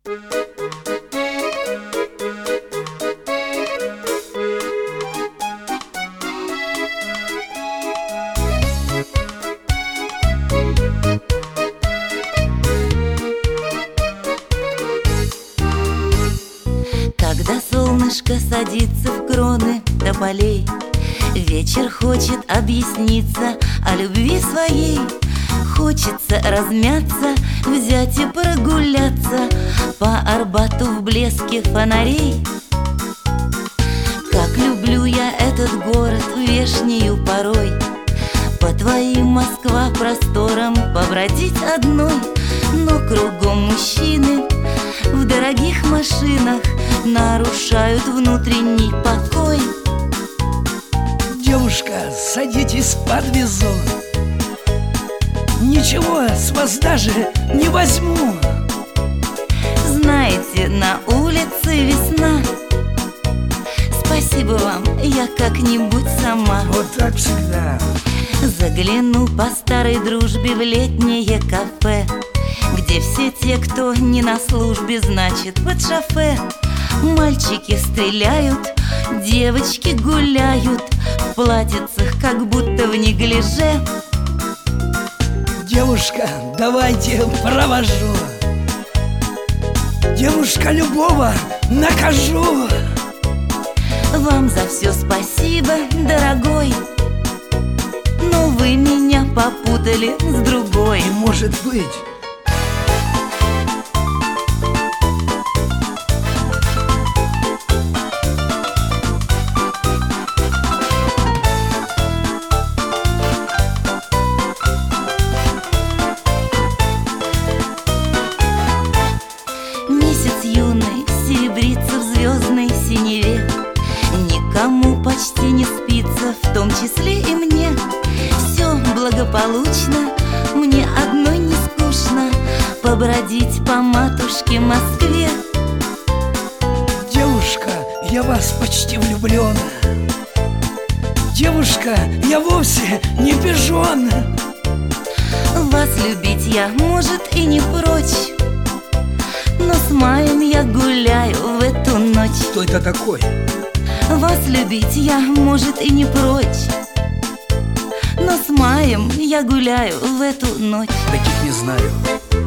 Когда солнышко садится в кроны тополей, вечер хочет объясниться о любви своей. Хочется размяться, взять и прогуляться по Арбату в блеске фонарей. Как люблю я этот город вешнею порой, по твоим Москва просторам побродить одной. Но кругом мужчины в дорогих машинах нарушают внутренний покой. Девушка, садитесь, подвезу. Ничего с вас даже не возьму. Знаете, на улице весна. Спасибо вам, я как-нибудь сама. Вот так всегда. Загляну по старой дружбе в летнее кафе, где все те, кто не на службе, значит, под шофе. Мальчики стреляют, девочки гуляют в платьицах, как будто в неглиже. Девушка, давайте провожу. Девушка, любого накажу. Вам за все спасибо, дорогой, но вы меня попутали с другой. Не может быть. Месяц юный серебрится в звездной синеве. Никому почти не спится, в том числе и мне. Все благополучно, мне одной не скучно побродить по матушке Москве. Девушка, я вас почти влюблен. Девушка, я вовсе не пижон. Вас любить я, может, и не прочь, но с маем я гуляю в эту ночь. Кто это такой? Вас любить я, может, и не прочь, но с маем я гуляю в эту ночь. Таких не знаю.